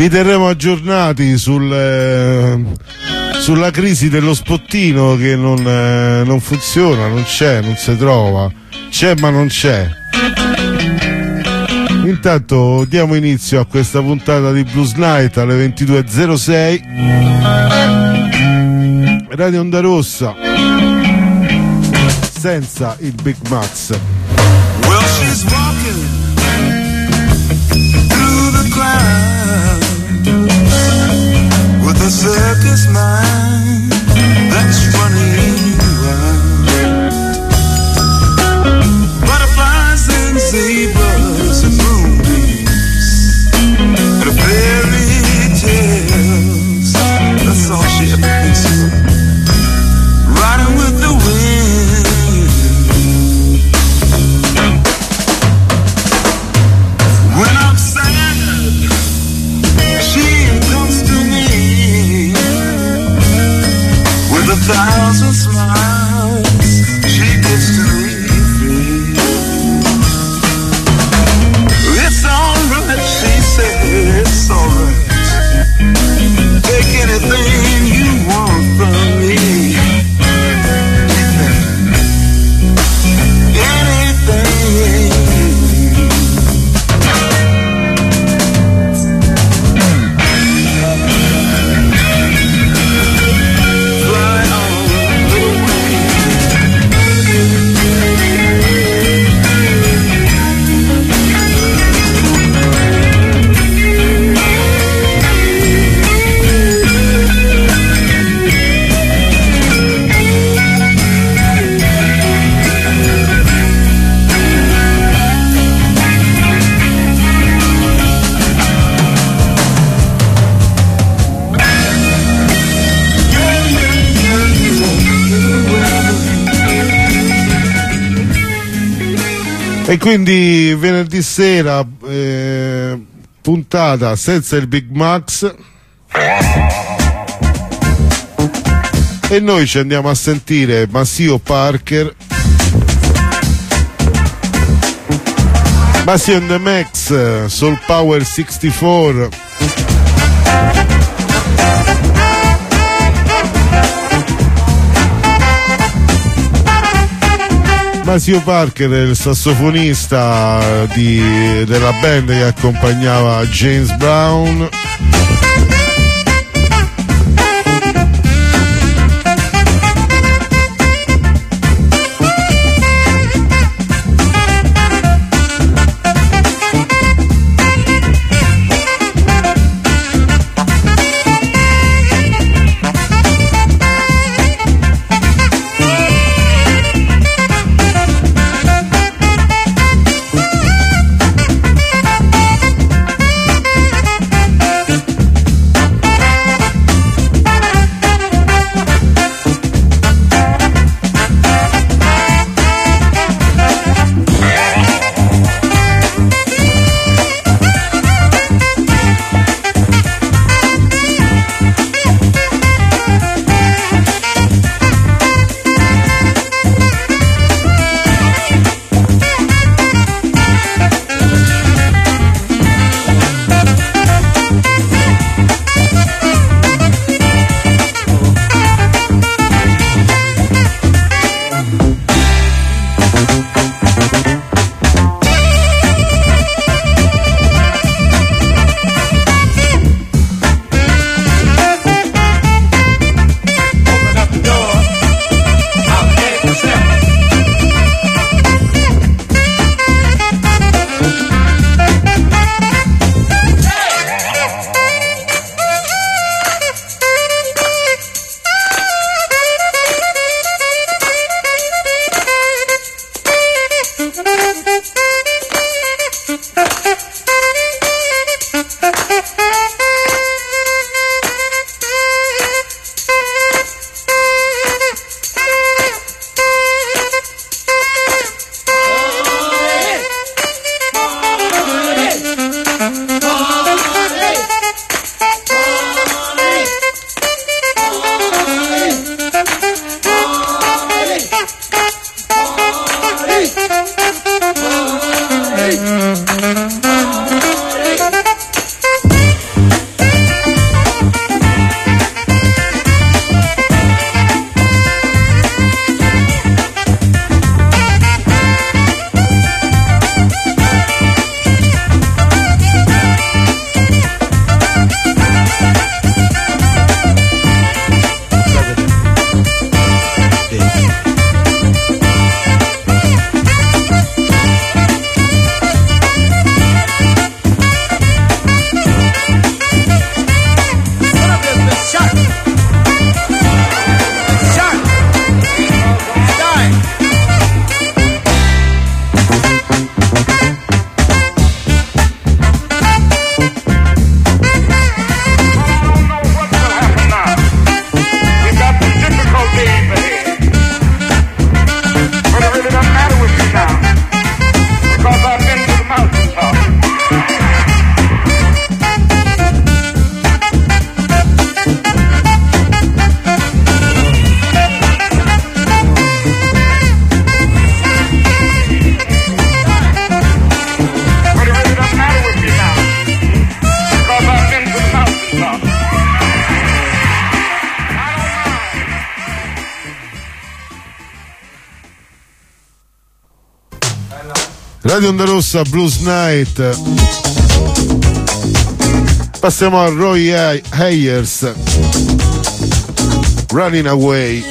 vi terremo aggiornati sulla crisi dello spottino che non funziona, non c'è, non si trova, c'è ma non c'è. Intanto diamo inizio a questa puntata di Blues Night alle 22.06 Radio Onda Rossa senza il Big Max. Well, she's walking through the crowd with a circus mind that's running wild. Butterflies and zebras and moonbeams and fairy tales, that's all she ever thinks of. Riding with the wind. When I'm sad, she comes to me with 1,000 smiles. She gives to me free. It's alright, she said, it's alright. Take anything you want from me. E quindi venerdì sera puntata senza il Big Max e noi ci andiamo a sentire Maceo Parker, Maceo and the Max, Soul Power 64. Maceo Parker è il sassofonista della band che accompagnava James Brown. Radio Onda Rossa, Blues Night. Passiamo a Roy Ayers, Running Away.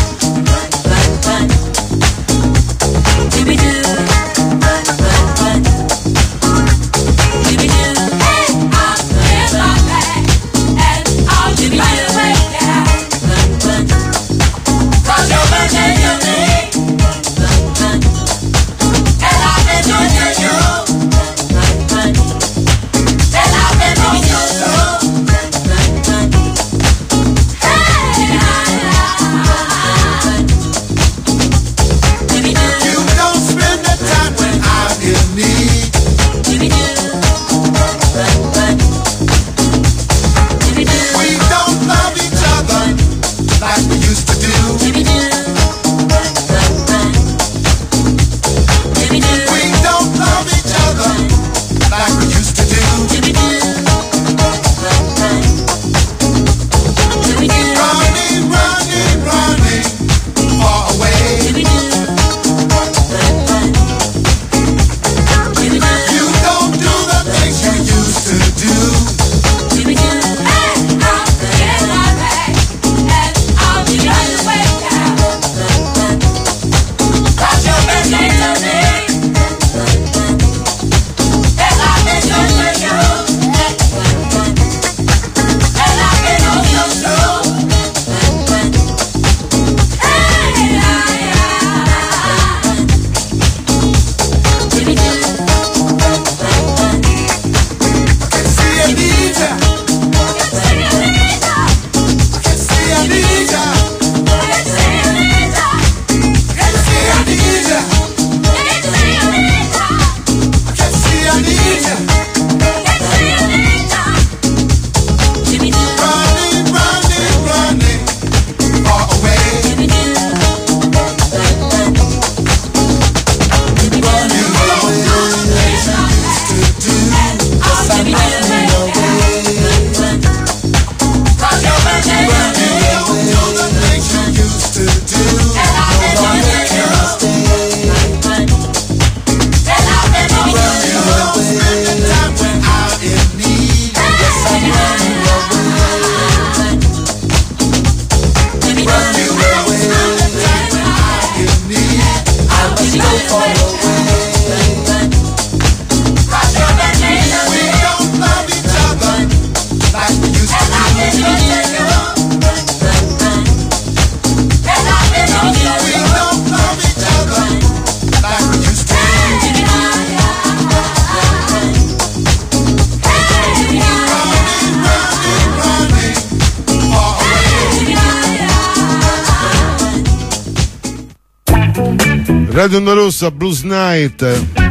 Radio Onda Rossa, Blues Night.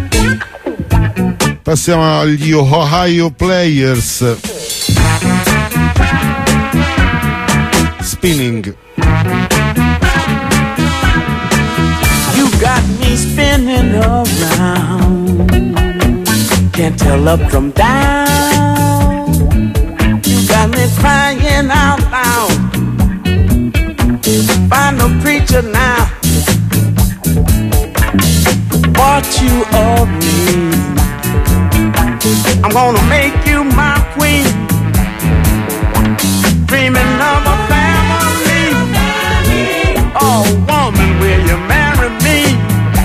Passiamo agli Ohio Players. Spinning. You got me spinning around, can't tell up from down. You got me crying out loud, find no preacher now. What you of me, I'm gonna make you my queen, dreaming of a family. Oh woman, will you marry me?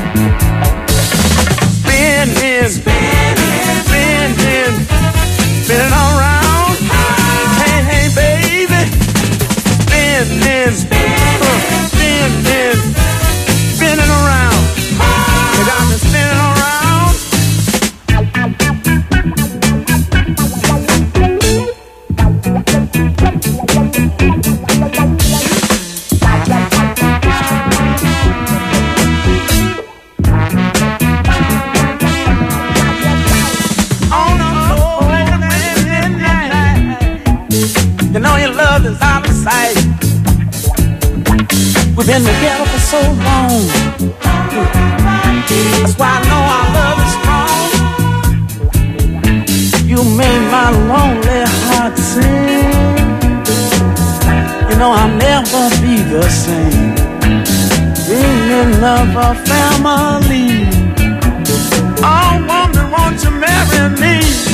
Spinning, spinning, spinning, spinning around. Hey, hey baby, spinning, spinning, spinning, spinning around. You got me spinning around. You know your love is out of sight. We've been together for so long. That's why I know our love is strong. You made my lonely heart sing. You know I'll never be the same. Dreaming of a family. Oh, spinning me.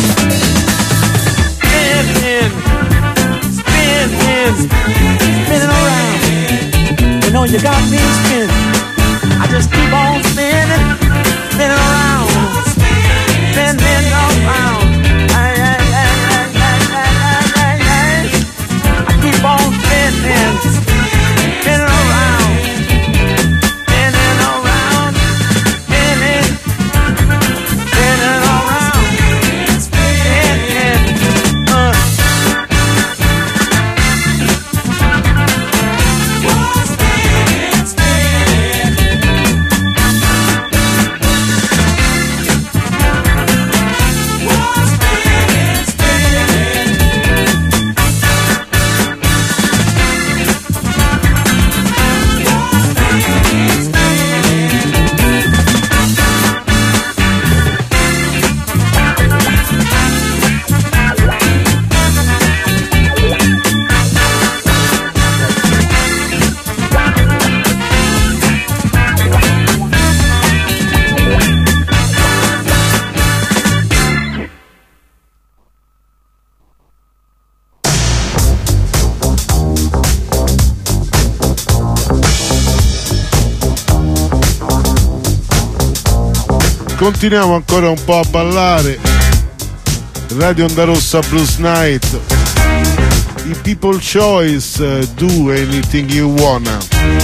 Spinning, spinning, spinning around. You know you got me spinning. I just keep on spinning, spinning around, spinning around. Ay, ay, ay, ay, ay, ay, ay, ay. I keep on spinning, spinning around, spinning around, spinning, spinning around, spinning. Continuiamo ancora un po' a ballare. Radio Onda Rossa Blues Night. I People Choice, Do Anything You Wanna.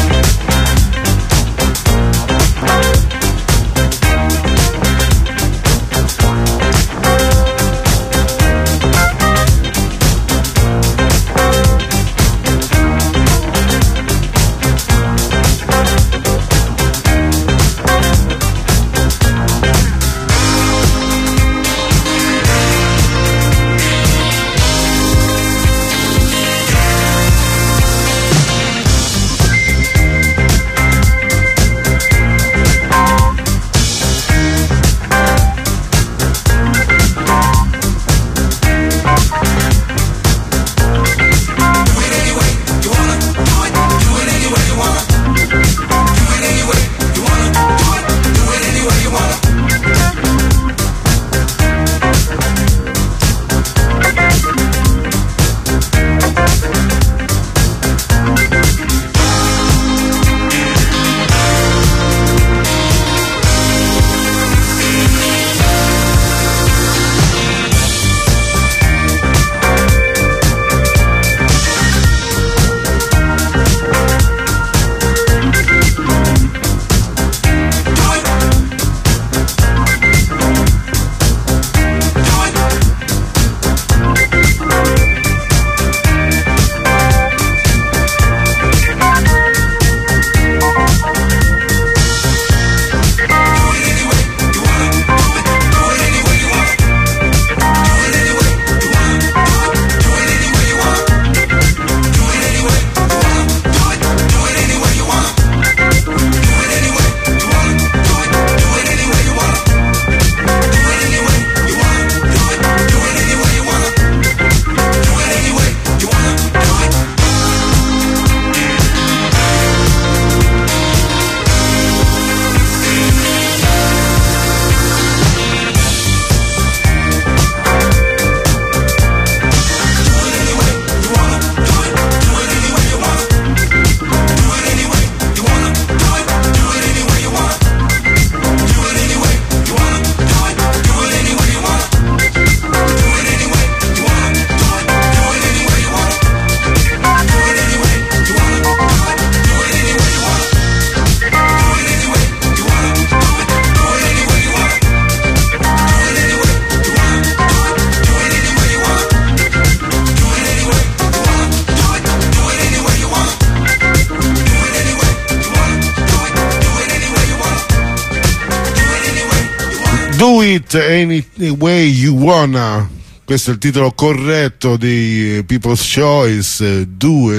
Do It Any Way You Wanna, questo è il titolo corretto di People's Choice. Do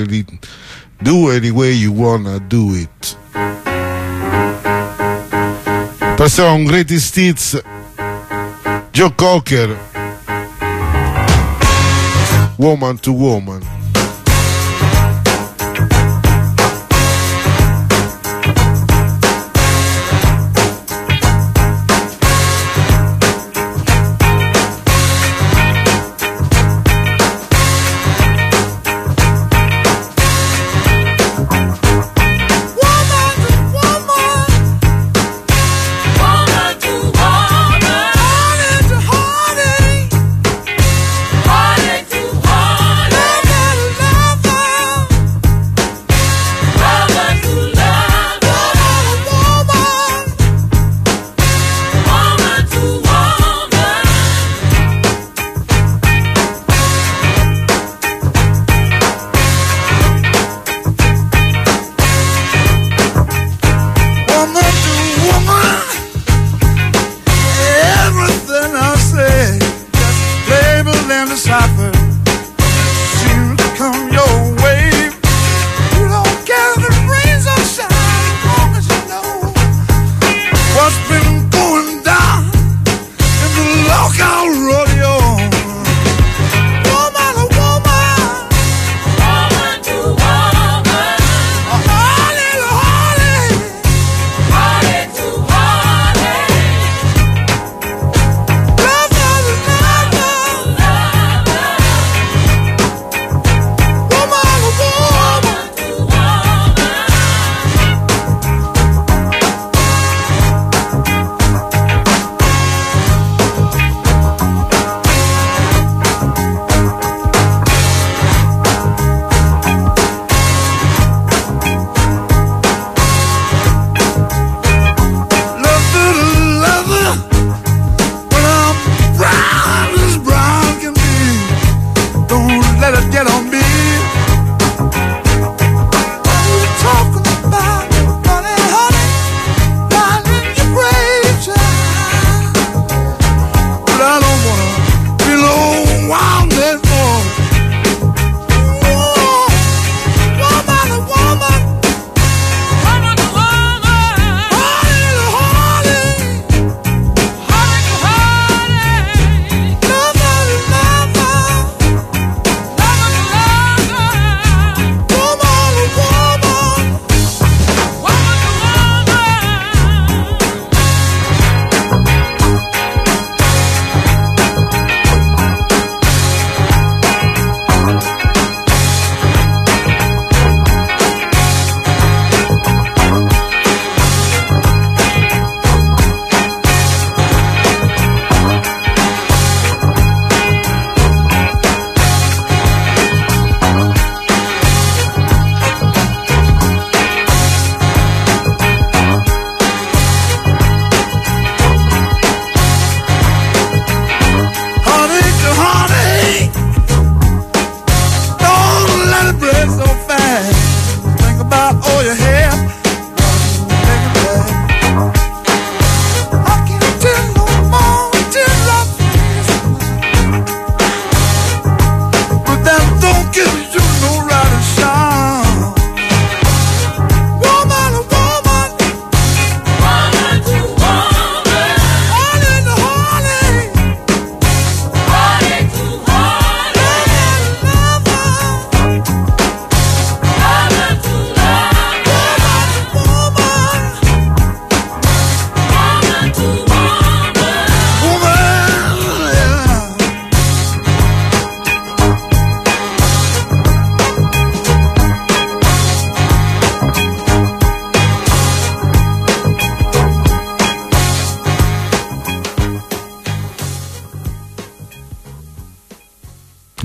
Any Way You Wanna Do It. Passiamo a un Greatest Hits, Joe Cocker, Woman to Woman.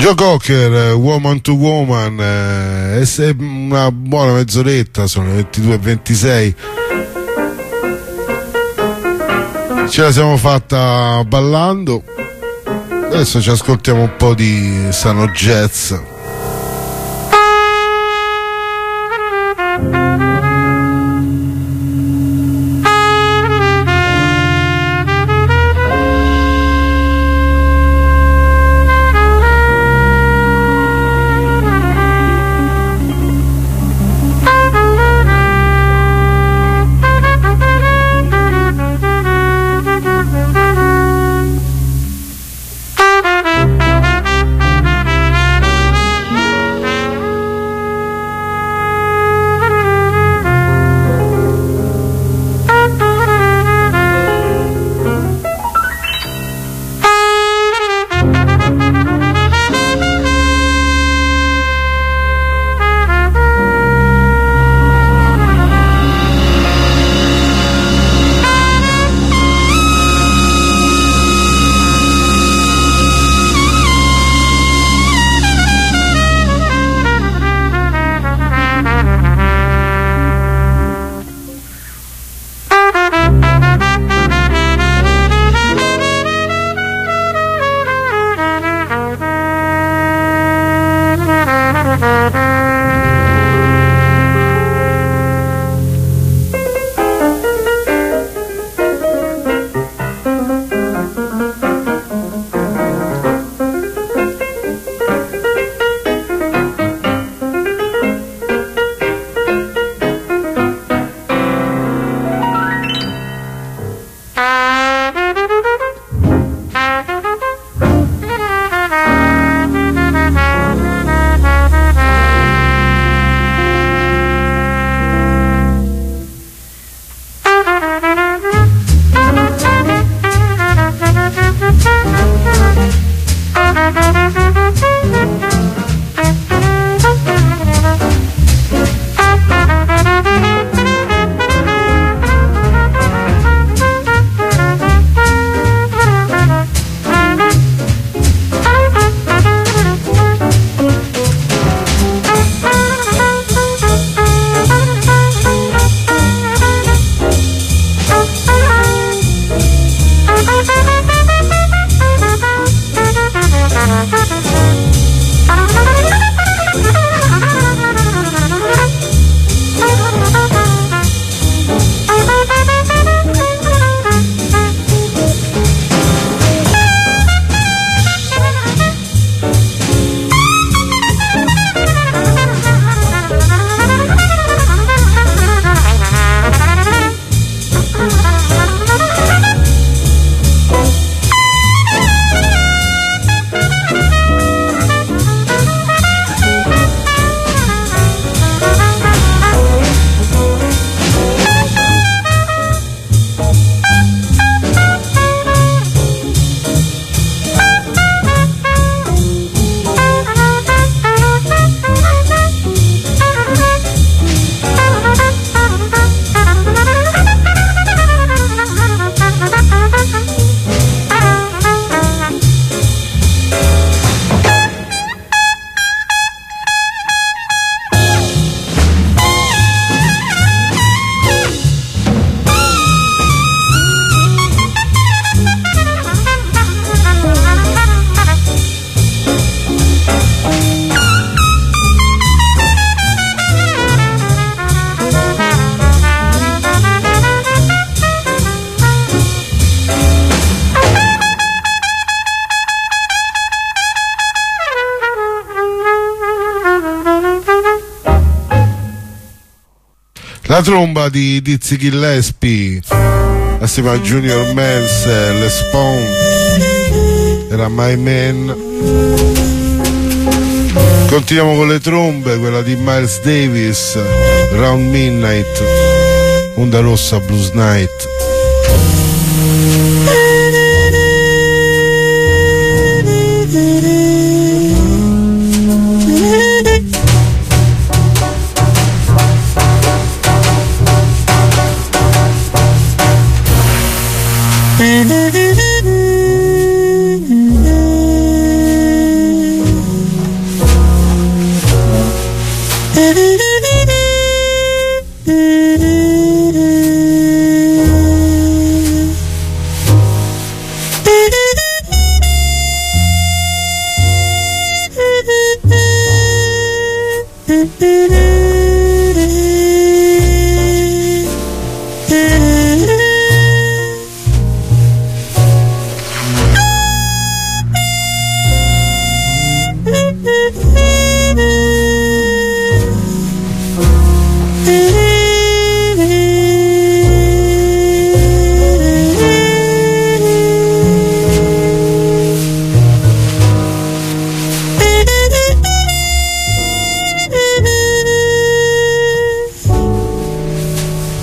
Joe Cocker, Woman to Woman, è una buona mezz'oretta, sono le 22:26. Ce la siamo fatta ballando, adesso ci ascoltiamo un po' di sano jazz. La tromba di Dizzy Gillespie assieme a Junior Mans, Les Pawn, era My Man. Continuiamo con le trombe, quella di Miles Davis, Round Midnight, Onda Rossa Blues Night.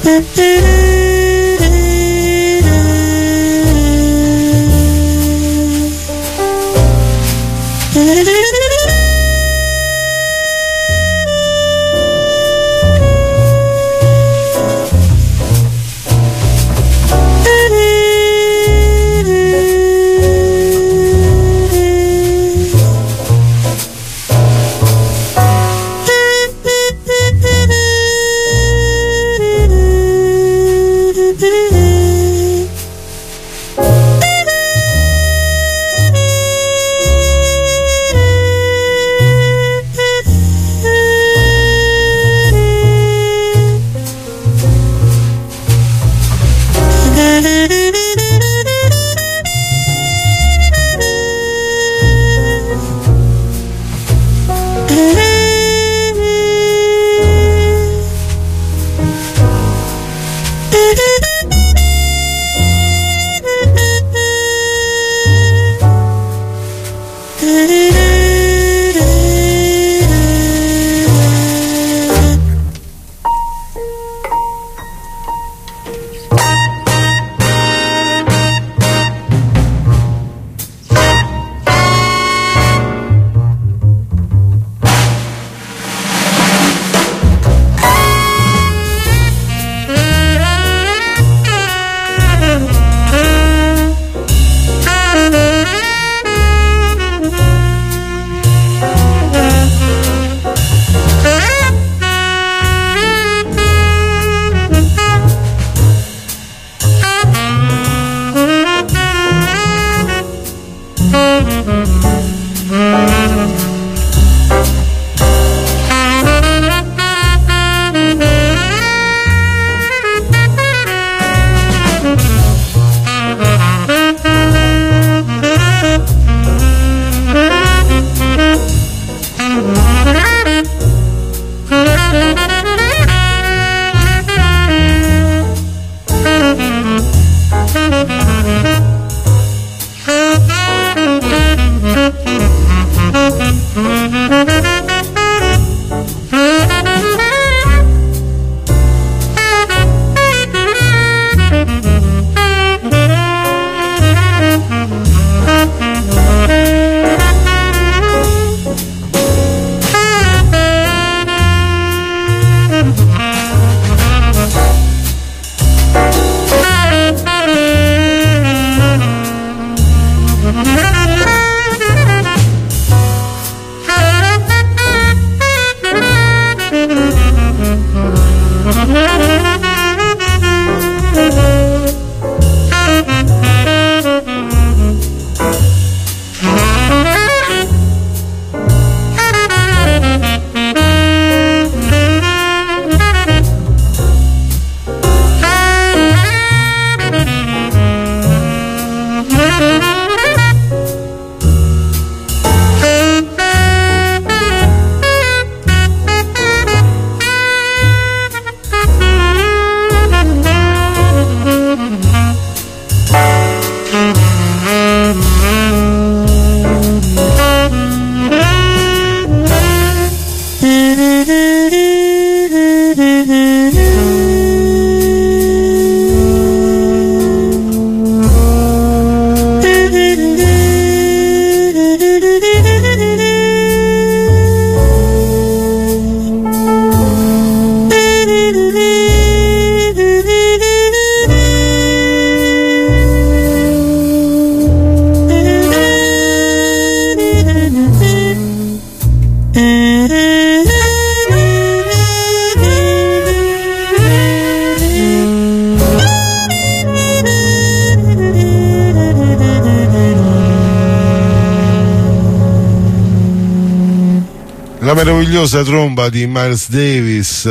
La meravigliosa tromba di Miles Davis,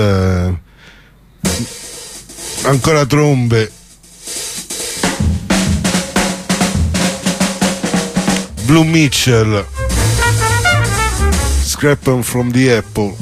ancora trombe, Blue Mitchell, Scrapping from the Apple.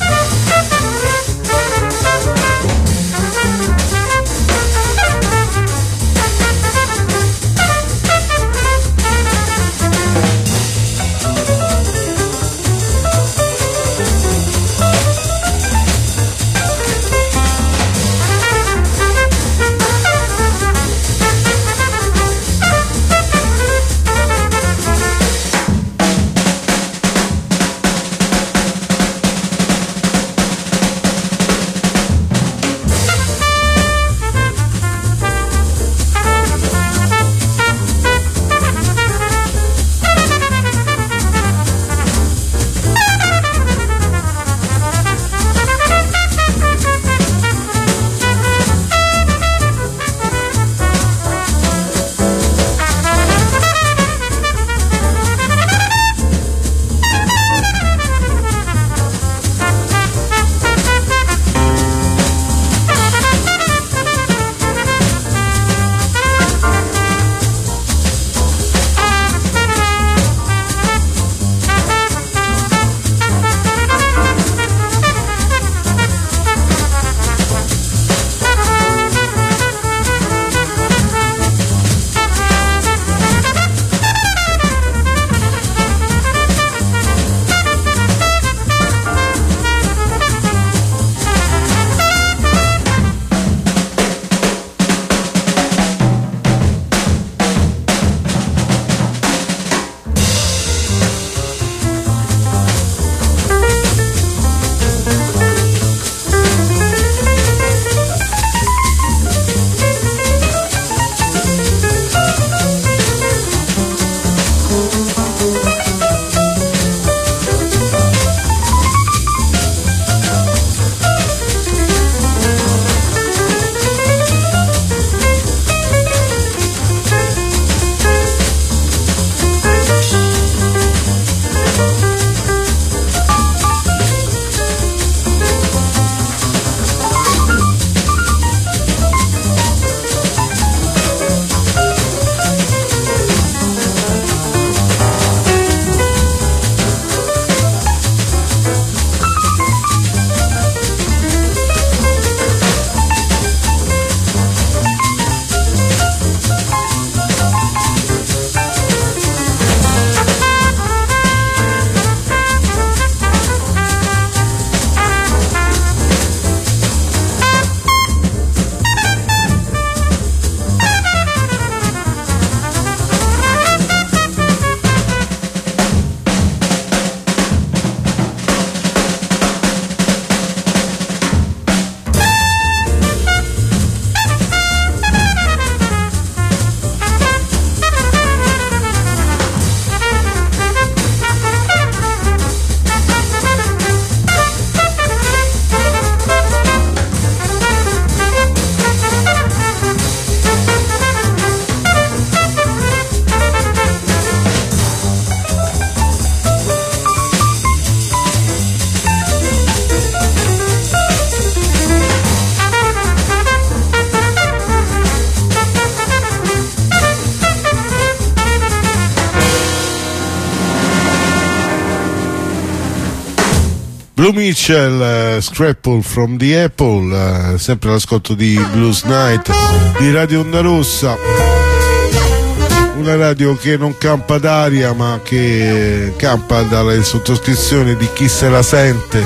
Blue Mitchell, Scrapple from the Apple, sempre all'ascolto di Blues Night di Radio Onda Rossa, una radio che non campa d'aria ma che campa dalle sottoscrizioni di chi se la sente.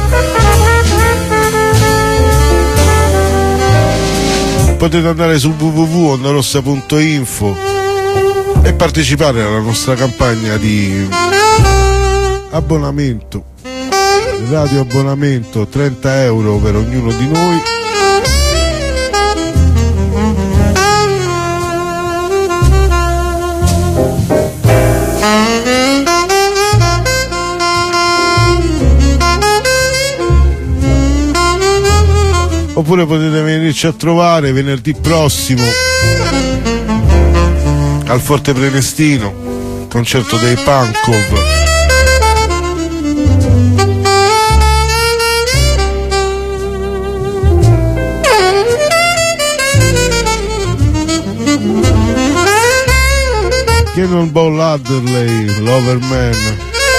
Potete andare su www.ondarossa.info e partecipare alla nostra campagna di abbonamento, radio abbonamento, 30 euro per ognuno di noi. Oppure potete venirci a trovare venerdì prossimo al Forte Prenestino, concerto dei Pankov. Cannonball Adderley, Loverman.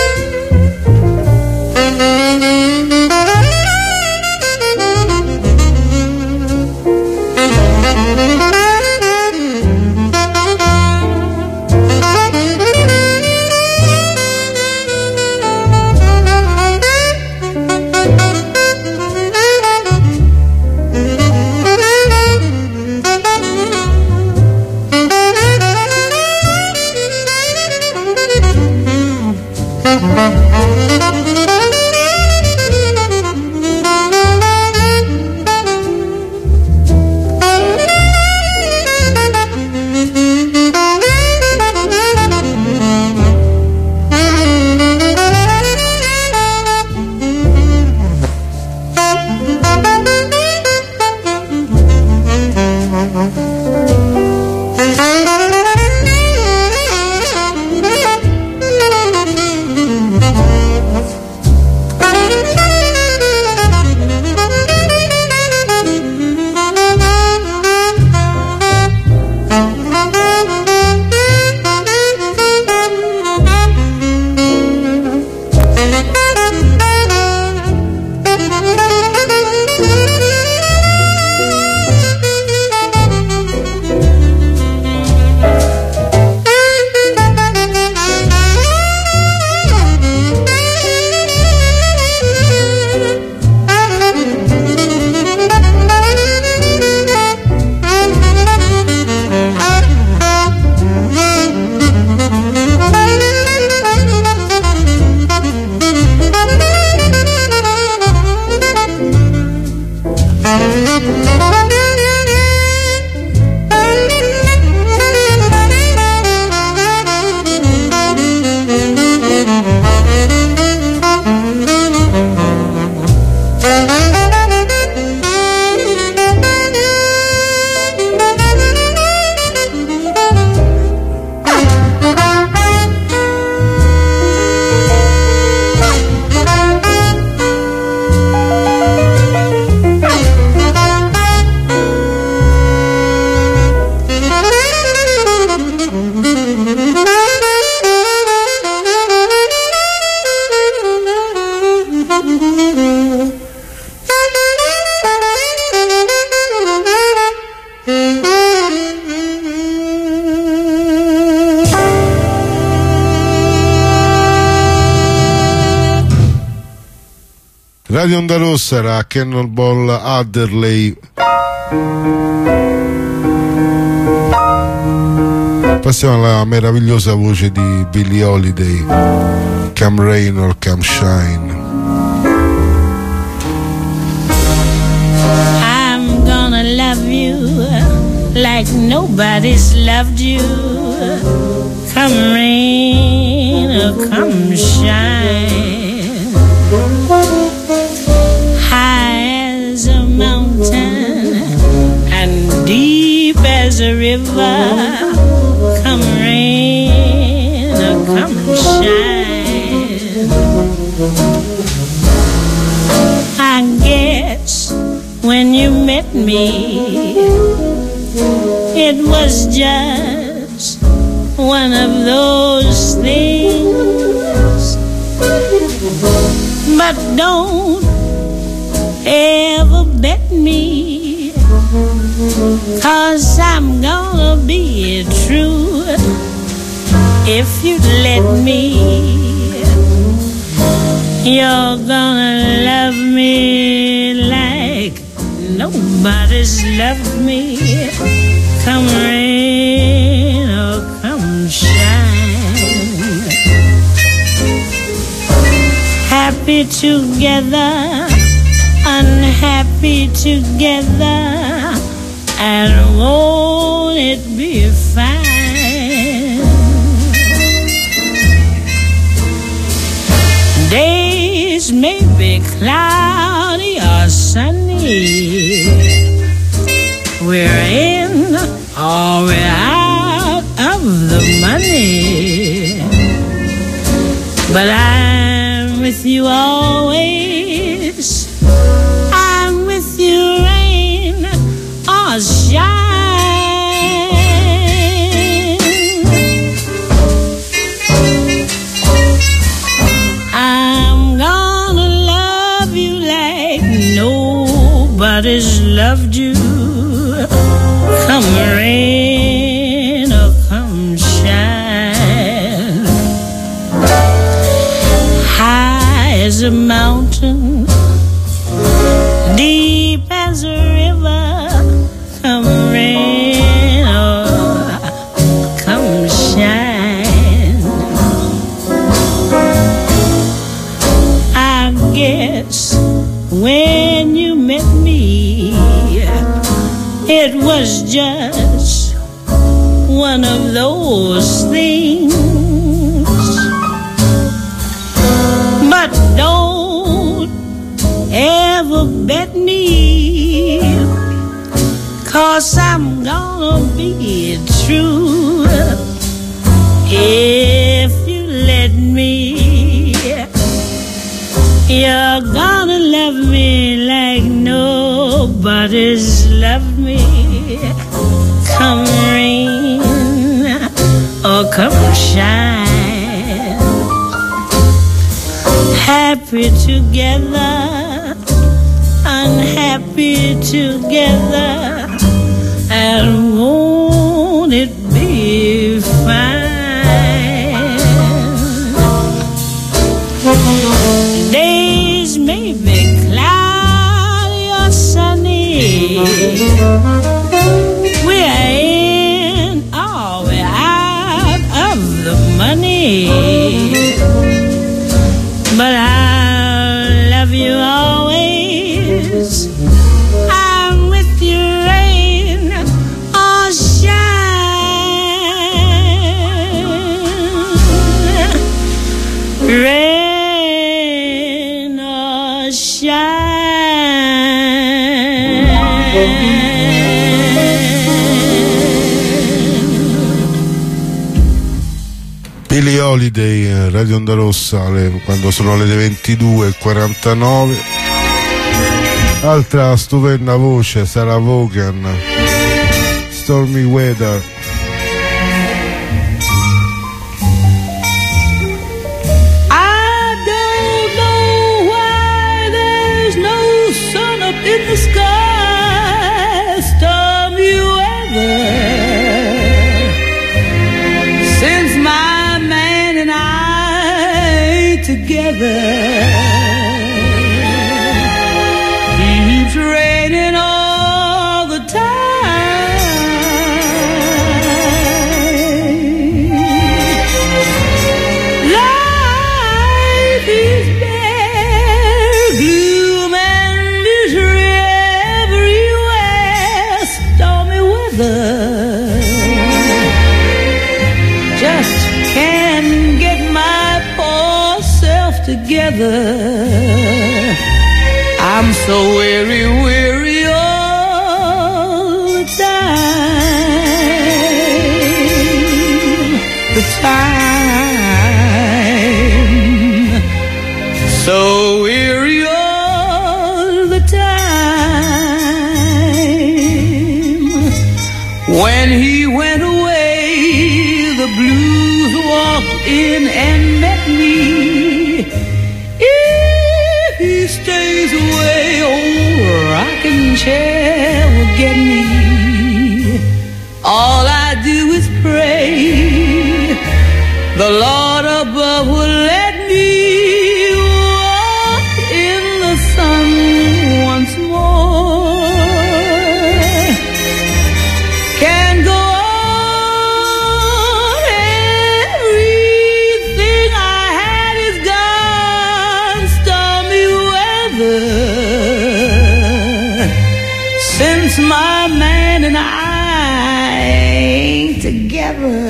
Radio Onda Rossa era Cannonball Adderley. Passiamo alla meravigliosa voce di Billie Holiday, Come Rain or Come Shine. I'm gonna love you like nobody's loved you, come rain or come shine. High as a mountain and deep as a river, come rain or come shine. I guess when you met me, it was just one of those things But don't ever bet me, 'cause I'm gonna be true if you let me. You're gonna love me like nobody's loved me. Come rain or come shine, happy together, unhappy together, and won't it be fine? Days may be cloudy or sunny, we're in or we're out of the money, but I'm with you always. I'm with you, rain or shine. I'm gonna love you like nobody's loved you. Come rain or come shine. High as a mountain, deep as a river, come rain or come shine. I guess when you met me, it was just one of those things. But don't ever bet me, 'cause I'm gonna be true if you let me. You're gonna love me like nobody's loved me. Come rain or come shine, happy together, unhappy together, and won't it be fine? Days may be cloudy or sunny, we're in or we're out of the money, but I'll love you always. I'm with you, rain or shine. Rain or shine. Billie Holiday, Radio Onda Rossa, quando sono le 22:49. Altra stupenda voce, Sarah Vaughan, Stormy Weather. I don't know why there's no sun up in the sky, stormy weather, since my man and I ain't together. It's raining all the time. Life is bare, gloom and misery everywhere, stormy weather. Just can't get my poor self together. I'm so weary, weary all the time. The time. So weary all the time. When he went away, the blues walked in and met me. In days away, old rocking chair will get me. All I do is pray the Lord above will let me walk in the sun once more. Can go on, everything I had is gone, stormy weather. Since my man and I ain't together,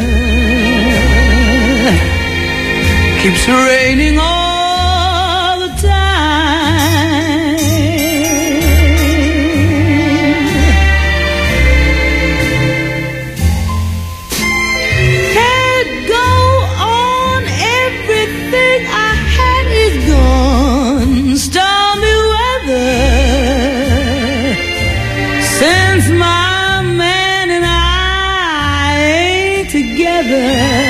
keeps raining all the time. Can't go on, everything I had is gone, stormy weather. Since my man and I ain't together,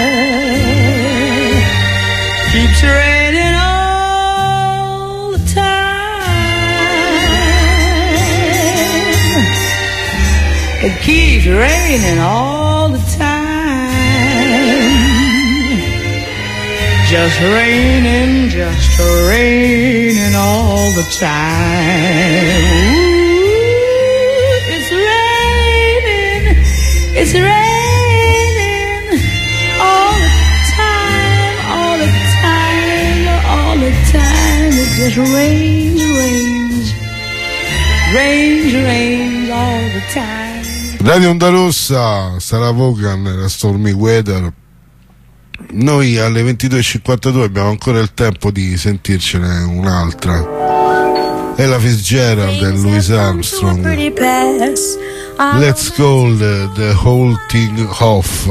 keeps raining all the time. It keeps raining all the time. Just raining all the time. Ooh, it's raining all the time, all the time, all the time. It just rains all the time. Radio Onda Rossa, Sarah Vaughan, la Stormy Weather. Noi alle 22:52 abbiamo ancora il tempo di sentircene un'altra. Ella Fitzgerald e Louis Armstrong. Let's call the whole thing off.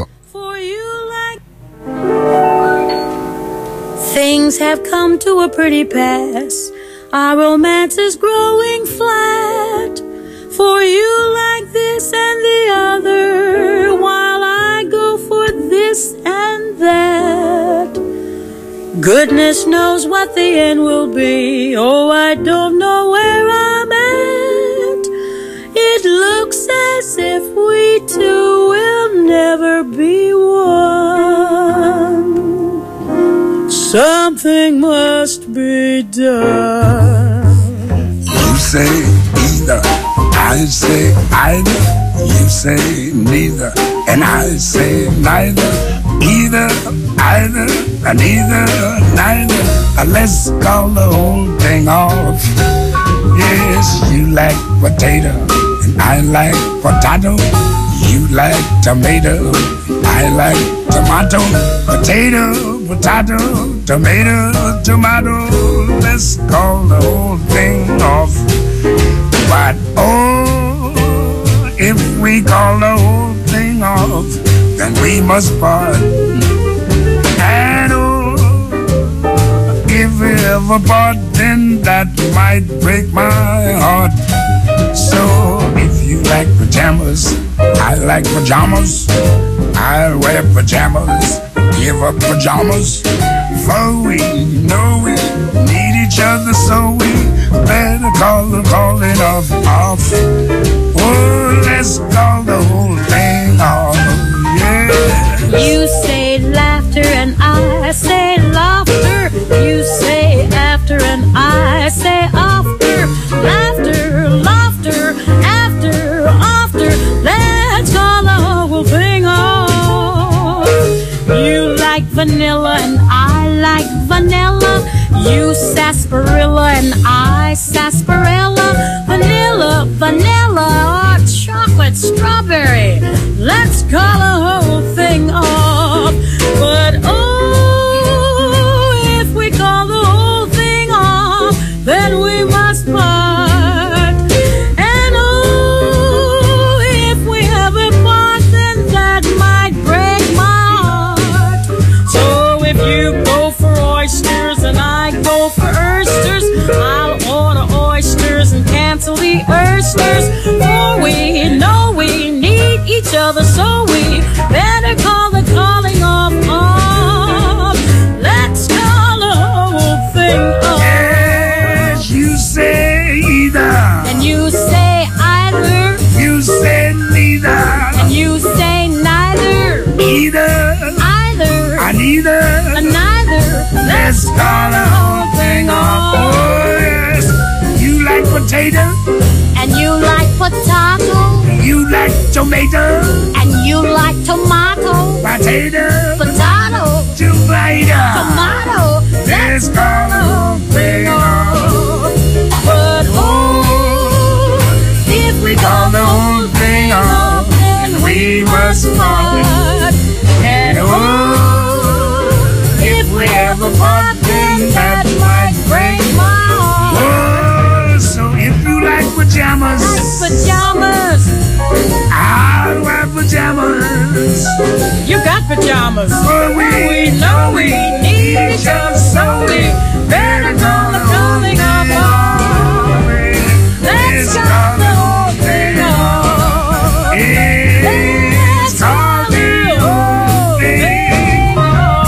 Things have come to a pretty pass. Our romance is growing flat. For you like this and the other, while I go for this and that. Goodness knows what the end will be. Oh, I don't know where I'm at. It looks as if we two will never be one. Something must be done. You say either, I say either. You say neither, and I say neither. Either, either, neither, neither. Let's call the whole thing off. Yes, you like potato, and I like potato. You like tomato, I like tomato. Potato, potato, tomato, tomato. Let's call the whole thing off. But oh, if we call the whole thing off, then we must part. And oh, if we ever part, then that might break my heart. So if you like pajamas, I like pajamas. I'll wear pajamas, give up pajamas. For we know we need each other, so we better call it off. Oh, let's call the whole thing off. Yeah. You say laughter and I say laughter. You say after and I say after. Laughter, laughter, after, after. Let's call the whole thing off. You like vanilla and I like vanilla. You sarsaparilla and I sarsaparilla. Vanilla, vanilla, or chocolate strawberry. Let's call the whole thing off. But oh, if we call the whole thing off, then we must part. And oh, if we ever part, then that might break my heart. So if you go for oysters and I go for oysters, I'll order oysters and cancel the oysters. For we know we need each other, so we better call the calling off. Let's call the whole thing off. Yes, you potato. And you like potato. You like tomato. And you like tomato. Potato. Potato. Tomato. Tomato. Let's go. But oh, if we call the whole thing off, then we must part. And oh, if we ever part, then that might break my heart. Oh, so if you like pajamas, Pajamas, I wear pajamas. You got pajamas. But we know we need each other, so we better call the whole thing off. Let's call the whole thing off. Let's call the whole thing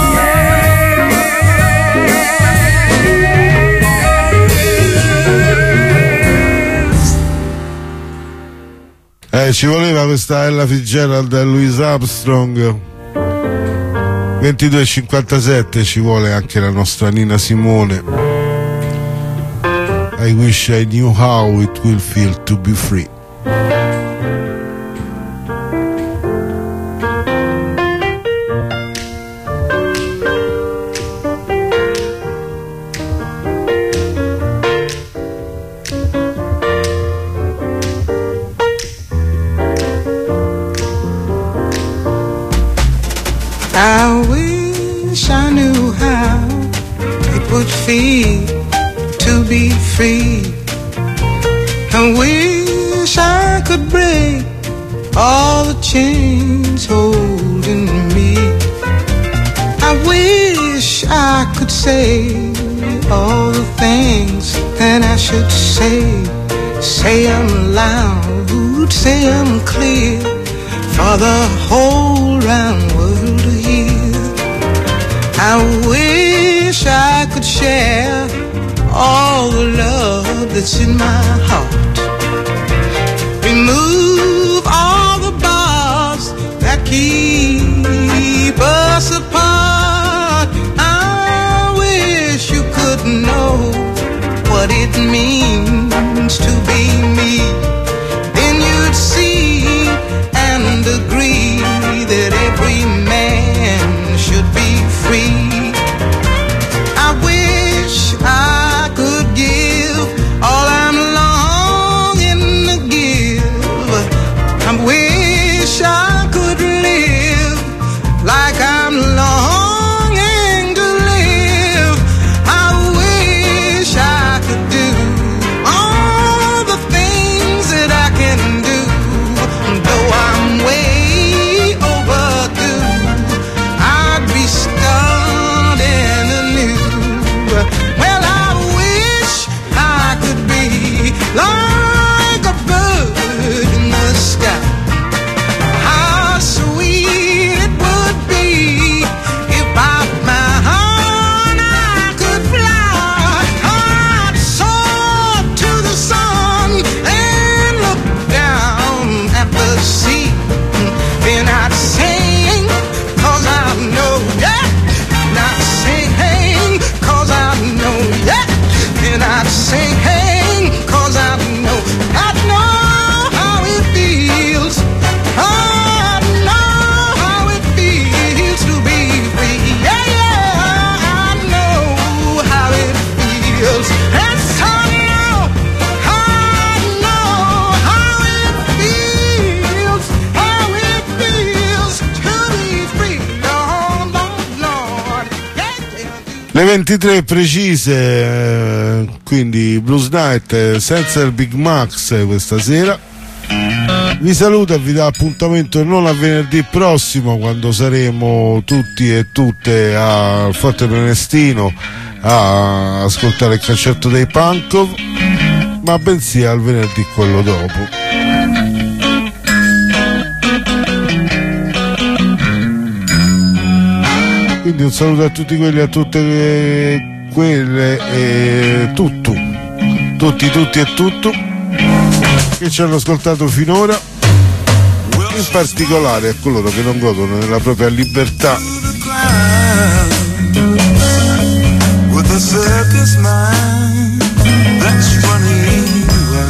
off. Ci voleva questa Ella Fitzgerald e Louis Armstrong. 22:57 ci vuole anche la nostra Nina Simone. I wish I knew how it will feel to be free. I wish I knew how it would feel to be free. I wish I could break all the chains holding me. I wish I could say all the things that I should say. Say them loud, say them clear, for the whole round world to hear. I wish I could share all the love that's in my heart. Remove all the bars that keep us apart. I wish you could know what it means to be me. Then you'd see and agree that every man should be free. I wish I could give all I'm longing to give. I wish I could live like I'm longing to live. I wish I could do all the things that I can do, though I'm way overdue. I'd be starting anew. Well, I wish I could be like a bird in the sky. How sweet it would be if by my heart I could fly. I'd soar to the sun and look down at the sea. Then I'd sing, 'cause I know, yeah. And I'd sing, 'cause I know, yeah. And I'd sing, 'cause I know how it feels. I know how it feels to be free. Yeah, yeah, I know how it feels. And so now I know how it feels to be free. Lord, Lord, Lord. Yeah, yeah. Le 23 precise, quindi Blues Night senza il Big Max questa sera. Vi saluto e vi do appuntamento non a venerdì prossimo, quando saremo tutti e tutte al Forte Prenestino a ascoltare il concerto dei Pankov, ma bensì al venerdì quello dopo. Quindi un saluto a tutti quelli, a tutte quelle e tutti e tutto che ci hanno ascoltato finora, in particolare a coloro che non godono della propria libertà. With a circus mind that's running wild.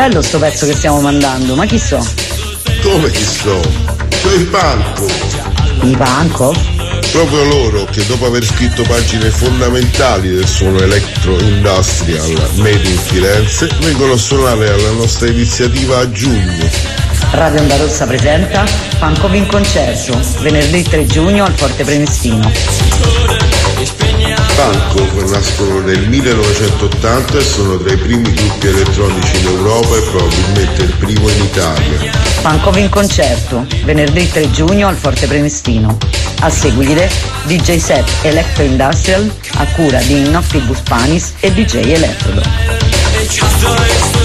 bello sto pezzo che stiamo mandando, ma chi so? Come chi so? Sono i Panco. I Panco? Proprio loro che dopo aver scritto pagine fondamentali del suono electro industrial made in Firenze vengono a suonare alla nostra iniziativa a giugno. Radio Onda Rossa presenta Pankow in concerto, venerdì 3 giugno al Forte Prenestino. Pankow nascono nel 1980 e sono tra i primi gruppi elettronici in Europa e probabilmente il primo in Italia. Pankow in concerto, venerdì 3 giugno al Forte Prenestino. A seguire DJ set Electro Industrial a cura di Noctibus Panis e DJ Electrodo.